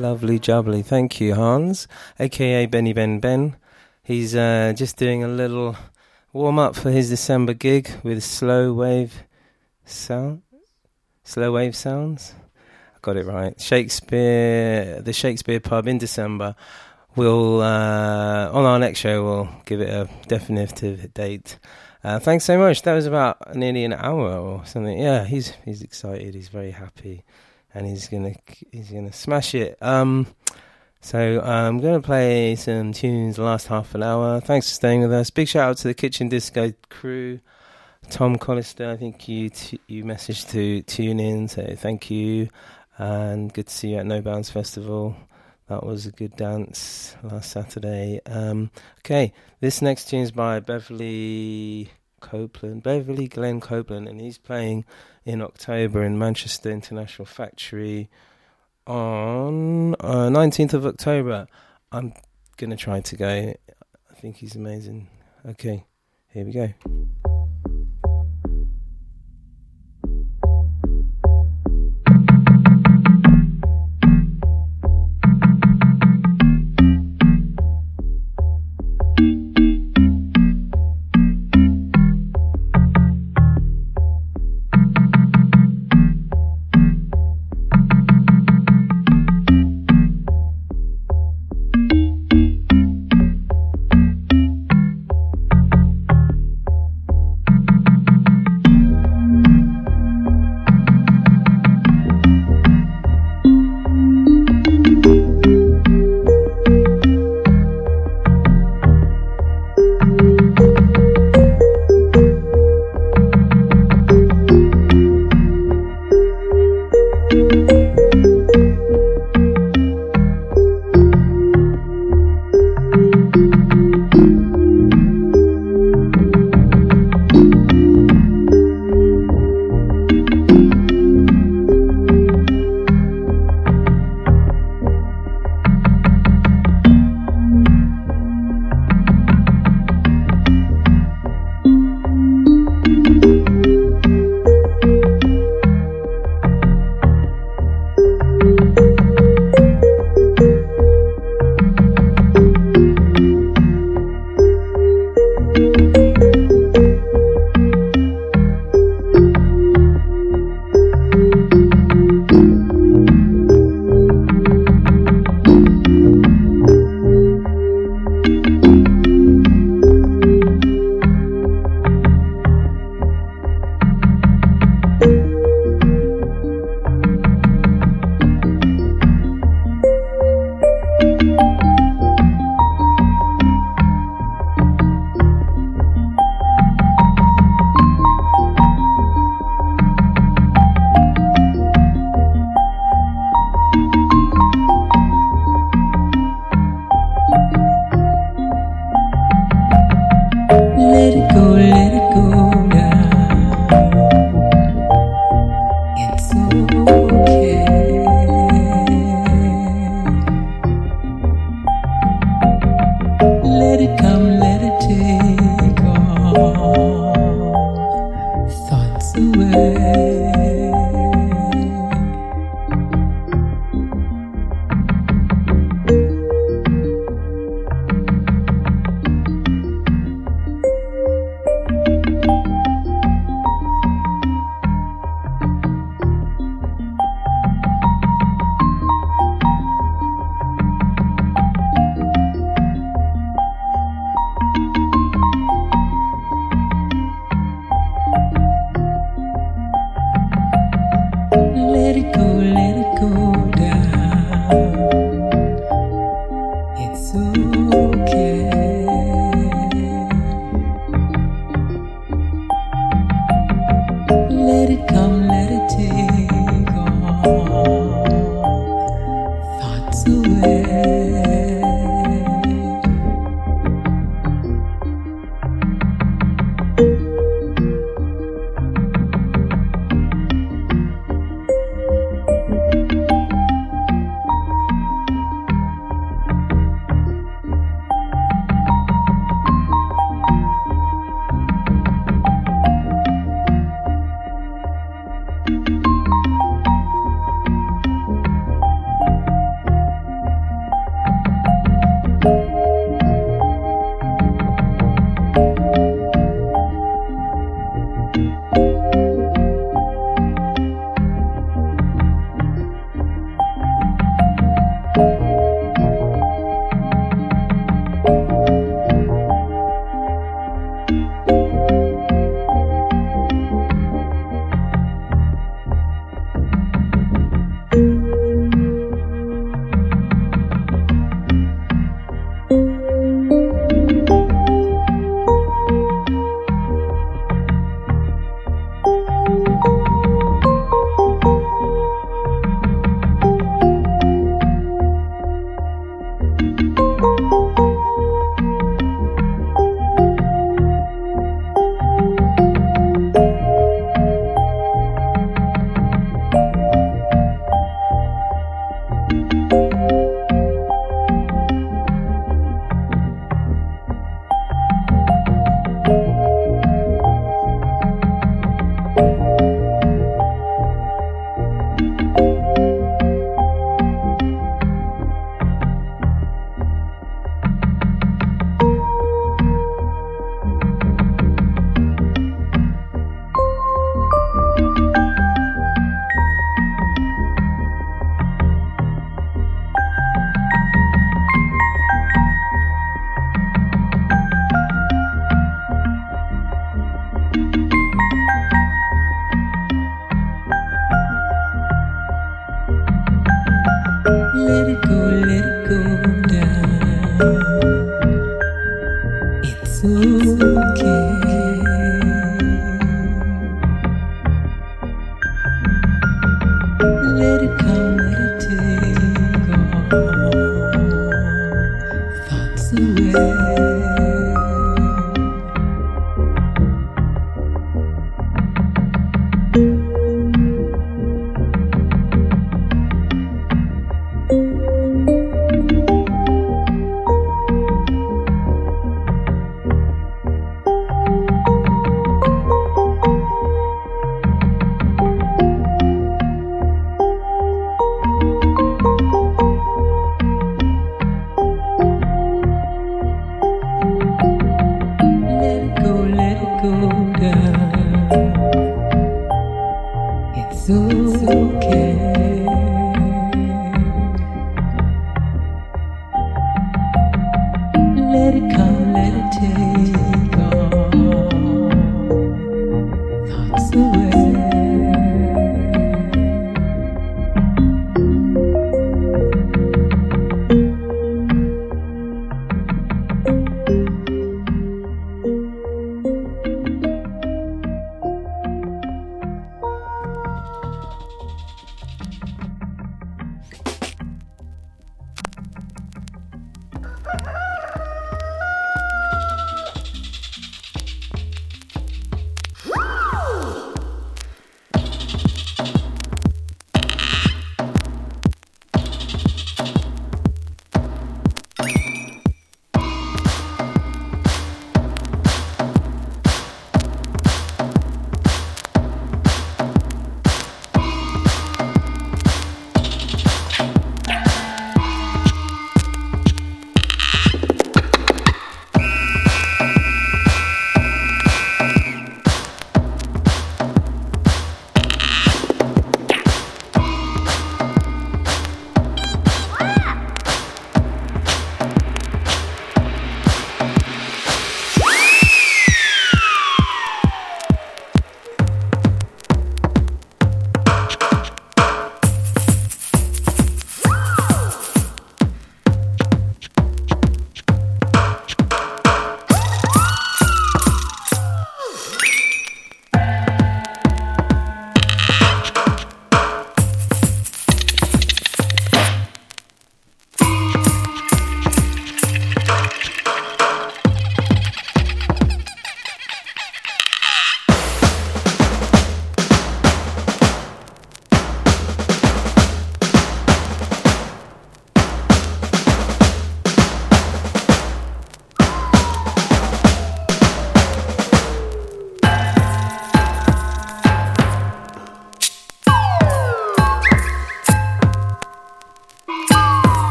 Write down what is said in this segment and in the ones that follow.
Lovely jubbly. Thank you, Hans, a.k.a. Benny Ben Ben. He's just doing a little warm-up for his December gig with slow wave sounds. I got it right. The Shakespeare Pub in December. We'll on our next show we'll give it a definitive date. Thanks so much. That was about nearly an hour or something. Yeah, he's excited. He's very happy, and he's gonna smash it. So I'm gonna play some tunes the last half an hour. Thanks for staying with us. Big shout out to the Kitchen Disco crew. Tom Collister, I think you messaged to tune in, so thank you. And good to see you at No Bounds Festival. That was a good dance last Saturday. Okay, this next tune is by Beverly Glenn Copeland, and he's playing in October in Manchester International Factory on 19th of October. I'm going to try to go. I think he's amazing. Okay, here we go. go down. It's okay. Let it come, let it take all thoughts away.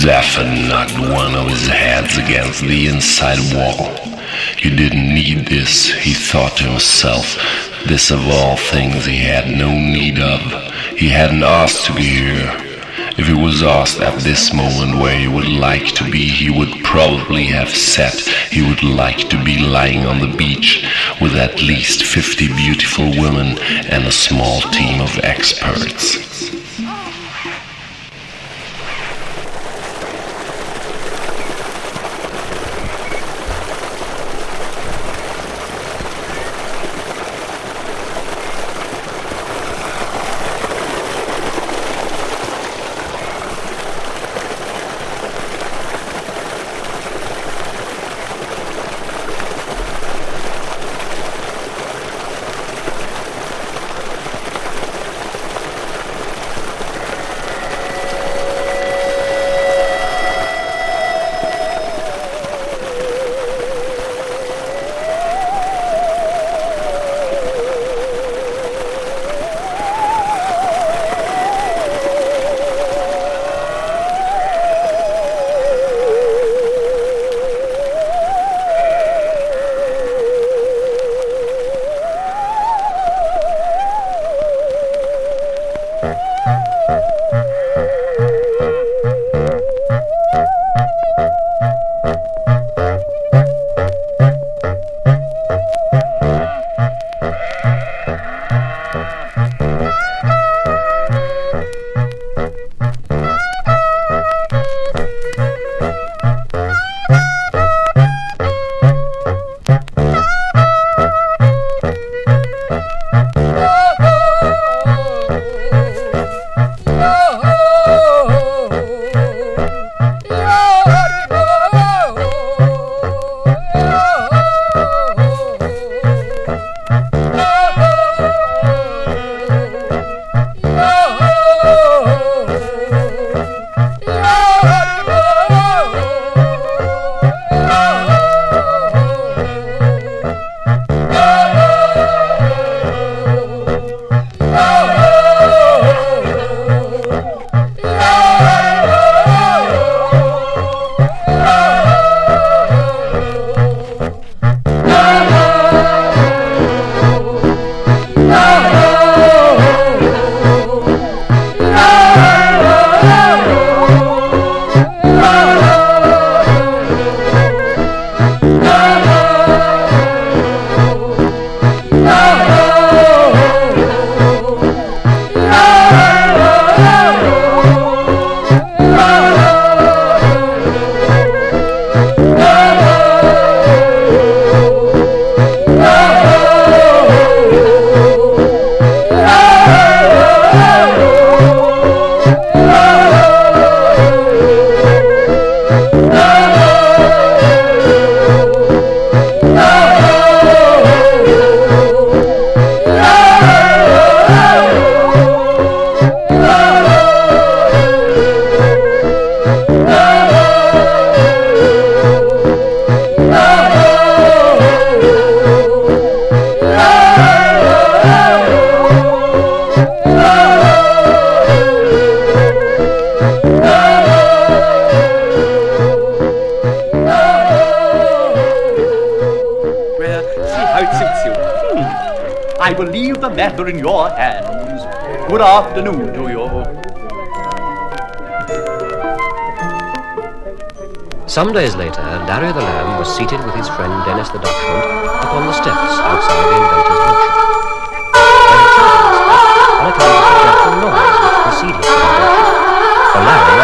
Zephyr knocked one of his heads against the inside wall. You didn't need this, he thought to himself. This of all things he had no need of. He hadn't asked to be here. If he was asked at this moment where he would like to be, he would probably have said he would like to be lying on the beach with at least 50 beautiful women and a small team of experts. I will leave the matter in your hands. Good afternoon to you. Some days later, Larry the Lamb was seated with his friend Dennis the Dachshund upon the steps outside the inventor's workshop. They had chosen this spot on account of the dreadful noise which preceded the invention. For Larry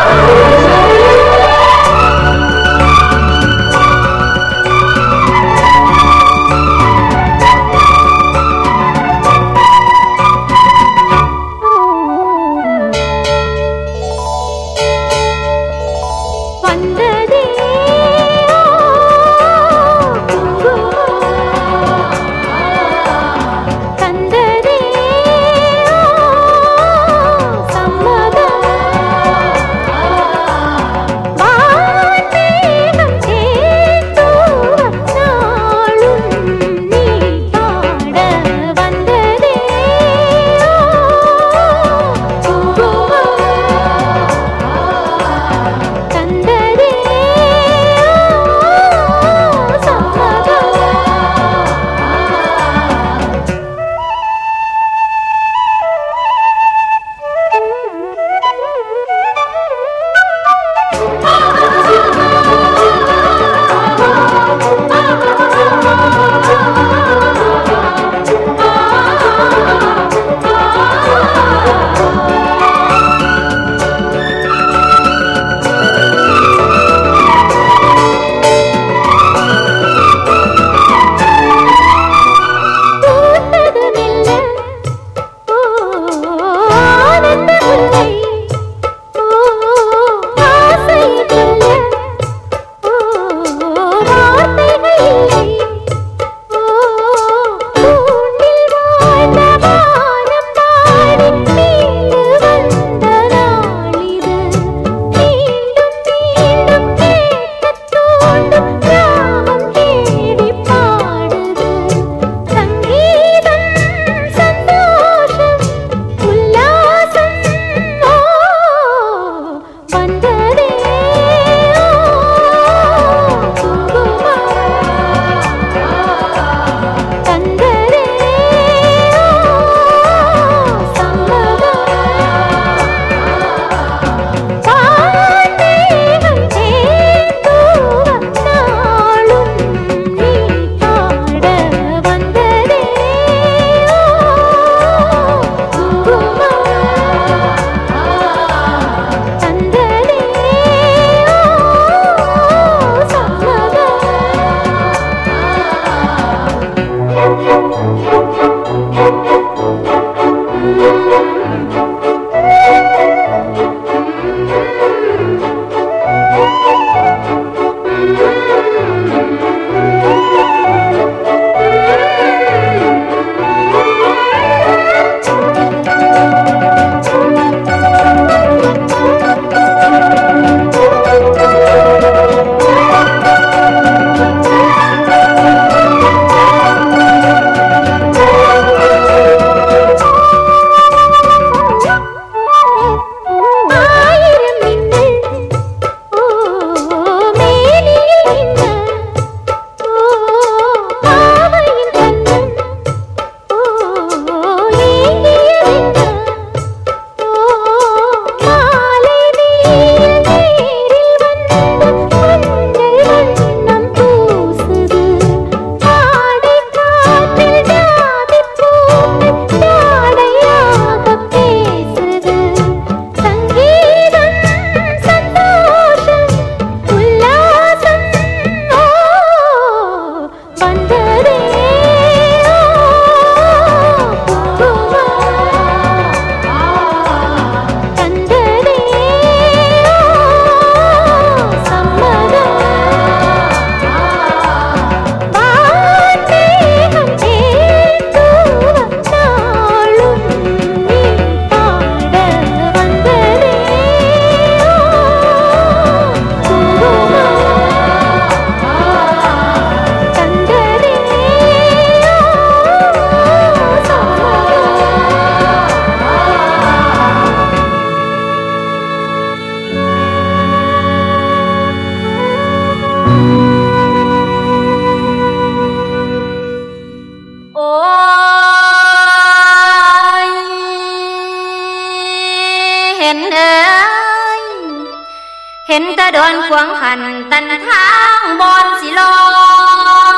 โดนขวางขันตันทางบอนสิลอง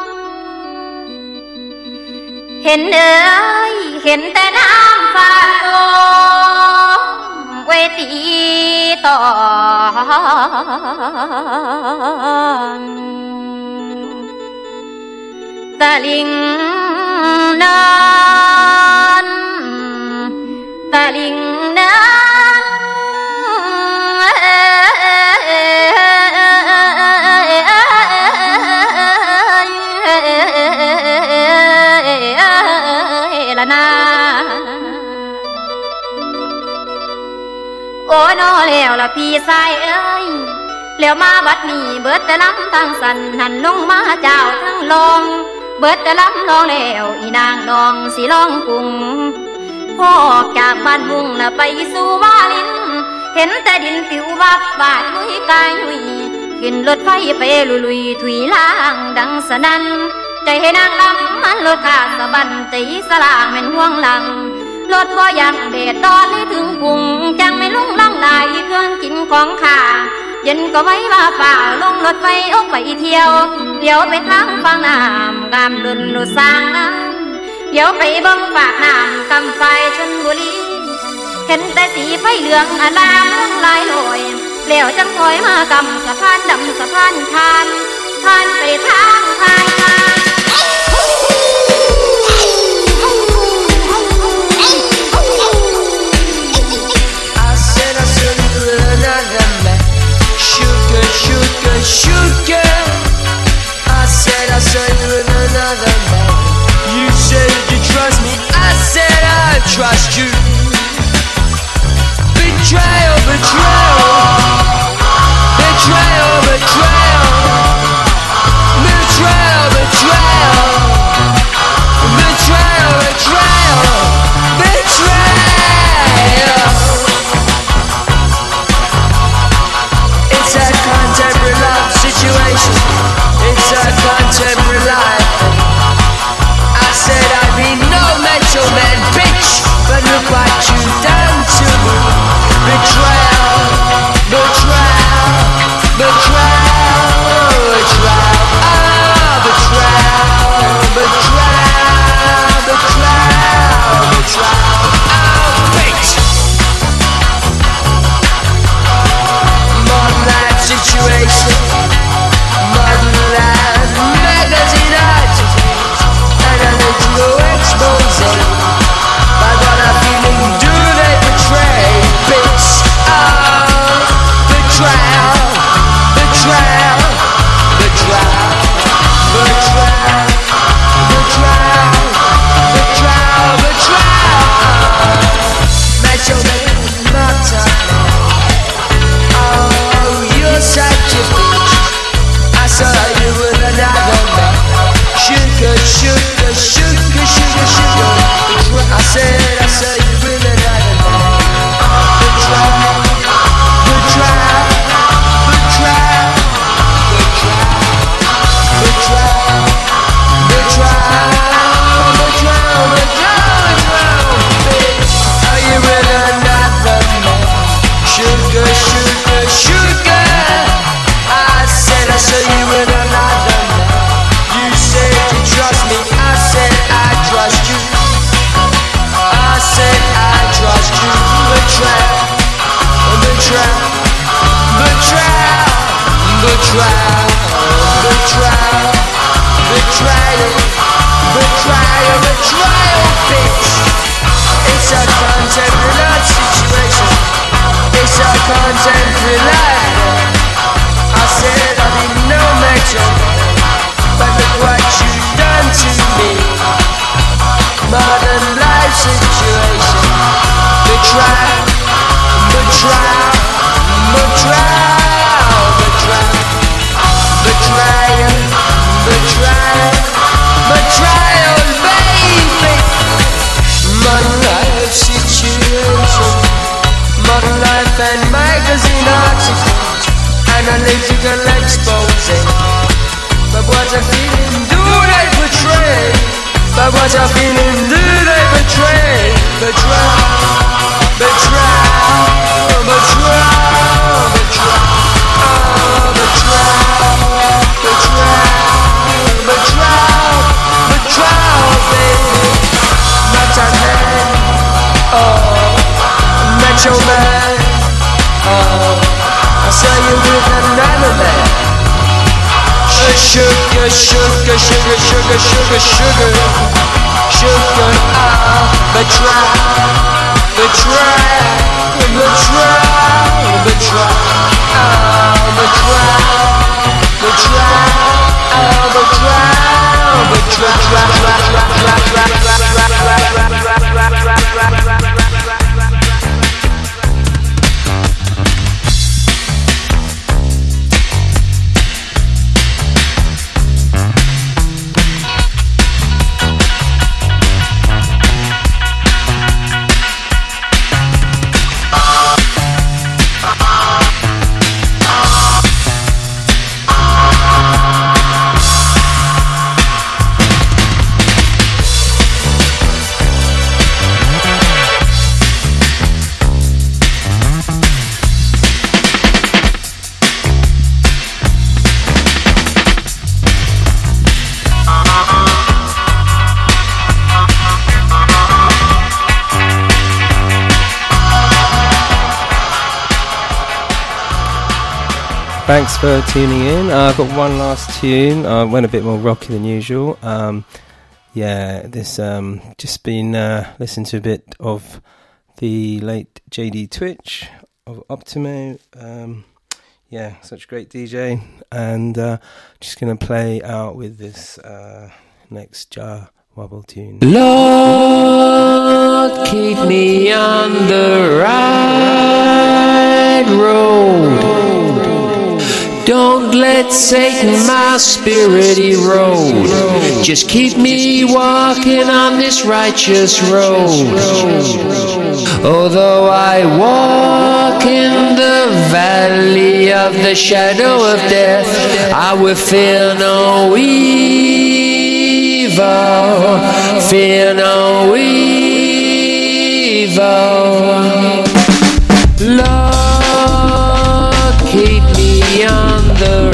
เห็นเอ้ยเห็นแต่น้ำฟ้าลงเวทีต่อตะลิงนานตะลิงนานละนาโอ้นอแล้วละพี่ชายเอ้ยแล้วมาบัดนี้เบิดแต่ลำทางสันหันลงมาเจ้าทั้งลงเบิดแต่ลำลองแล้วอีนางนองสิลองกรุงพ่อจากบ้านมุ่งน่ะไปสู่วาลินเห็นแต่ดินผิววับบาดลุยกายหุยขึ้นรถไฟไปลุยถุยล่างดังสนั่นใจให้นางลำมันรถขาดสะบันใจสลางแม่นห่วงหลังรถบ่ยังเดดตอนให้ถึงกรุงจังไม่ลุ่งล่ำลายเครื่องกินของข้าเย็นก็ไว้ว่าฝ่าลงรถไฟออกไปเที่ยวเดี๋ยวไปทางฝั่งน้ำงามดุนดุสร้างน้ำเดี๋ยวไปเบิ่งปากน้ำกำไฟชลบุรีเห็นแต่สีไฟเหลืองอลามเมืองลายลอยแล้วจังถอยมากำสะพานดำสะพานทานผ่านไปทางทาง Sugar, I said I saw you with another man. You said you trust me, I said I trust you. Betrayal, betrayal, betrayal, betrayal, betrayal, betrayal, betrayal, betrayal, betrayal. It's a contemporary love situation. It's a contemporary life. I said I'd be no macho man, bitch, but look what you done to me. Betrayal, betrayal, betrayal, betrayal, ah, betrayal, betrayal, betrayal, betrayal, ah, bitch. Modern life situation, modern life magazine articles, analytical exposing. By what I'm feeling, do they betray? Bitch, oh, betrayal, betrayal, betrayal, betrayal, betrayal, betrayal, betrayal. Macho man, macho man. Oh, you're such a bitch. I saw you with another man. Sugar, sugar, sugar, sugar, sugar. I saw you with another man. Betrayal, betrayal, betrayal, betrayal, betrayal, betrayal, betrayal, betrayal, bitch. Are you with another man? Sugar, sugar, sugar. I said I saw you with another man. You said you trust me. I said I trust you. I said I trust you. Betrayal, betrayal, betrayal, betrayal, betrayal, betrayal, betrayal, betrayal, bitch. It's a contemporary love situation. It's a contemporary life. I said I didn't know macho, but look what you done to me. Modern life situation. Betrayal, betrayal, betrayal, betrayal, betrayal, betrayal, betrayal, baby. Modern life situation. Modern life and magazine articles, analytical exposing. But what I'm feeling, do they betray? But what I'm feeling, do they betray? Betrayal, betrayal, betrayal, betrayal. sugar, sugar, sugar, sugar, sugar, sugar, sugar, betray, betray, betray, betray, betray, Thanks for tuning in. I've got one last tune. I went a bit more rocky than usual. This just been listening to a bit of the late JD Twitch of Optimo. Such a great DJ. And just going to play out with this next Jah Wobble tune. Lord, keep me on the right road. Don't let Satan my spirit erode. Just keep me walking on this righteous road. Although I walk in the valley of the shadow of death, I will fear no evil, fear no evil. Lord, keep me on the